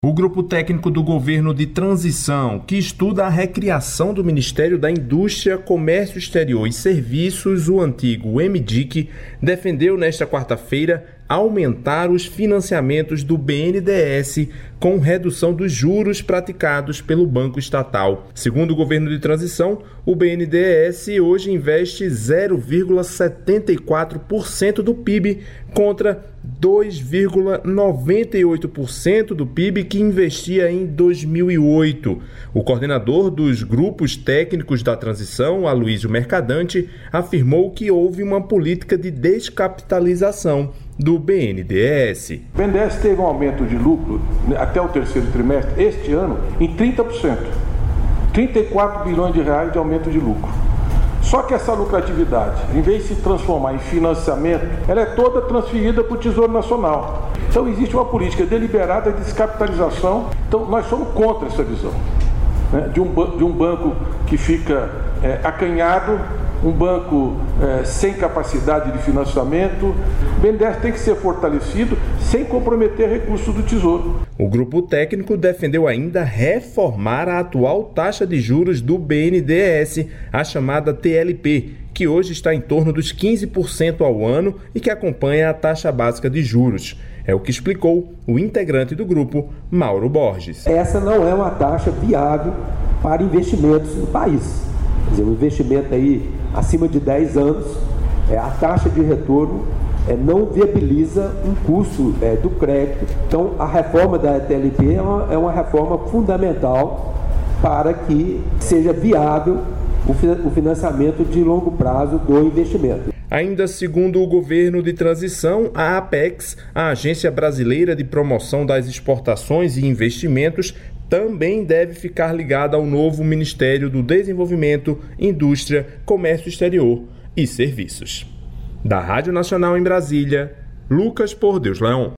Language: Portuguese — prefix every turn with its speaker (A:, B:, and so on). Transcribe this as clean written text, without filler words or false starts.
A: O grupo técnico do governo de transição, que estuda a recriação do Ministério da Indústria, Comércio Exterior e Serviços, o antigo MDIC, defendeu nesta quarta-feira aumentar os financiamentos do BNDES com redução dos juros praticados pelo Banco Estatal. Segundo o governo de transição, o BNDES hoje investe 0,74% do PIB contra 2,98% do PIB que investia em 2008. O coordenador dos grupos técnicos da transição, Aloysio Mercadante, afirmou que houve uma política de descapitalização do BNDES.
B: O BNDES teve um aumento de lucro até o terceiro trimestre, este ano, em 30%. 34 bilhões de reais de aumento de lucro. Só que essa lucratividade, em vez de se transformar em financiamento, ela é toda transferida para o Tesouro Nacional. Então existe uma política deliberada de descapitalização. Então nós somos contra essa visão, né, de um banco que fica acanhado, um banco sem capacidade de financiamento. O BNDES tem que ser fortalecido sem comprometer recursos do Tesouro.
A: O grupo técnico defendeu ainda reformar a atual taxa de juros do BNDES, a chamada TLP, que hoje está em torno dos 15% ao ano e que acompanha a taxa básica de juros. É o que explicou o integrante do grupo, Mauro Borges.
C: Essa não é uma taxa viável para investimentos no país. Quer dizer, um investimento aí acima de 10 anos, a taxa de retorno não viabiliza um custo do crédito. Então, a reforma da TLP é uma reforma fundamental para que seja viável o financiamento de longo prazo do investimento.
A: Ainda segundo o governo de transição, a Apex, a Agência Brasileira de Promoção das Exportações e Investimentos, também deve ficar ligada ao novo Ministério do Desenvolvimento, Indústria, Comércio Exterior e Serviços. Da Rádio Nacional em Brasília, Lucas Por Deus Leão.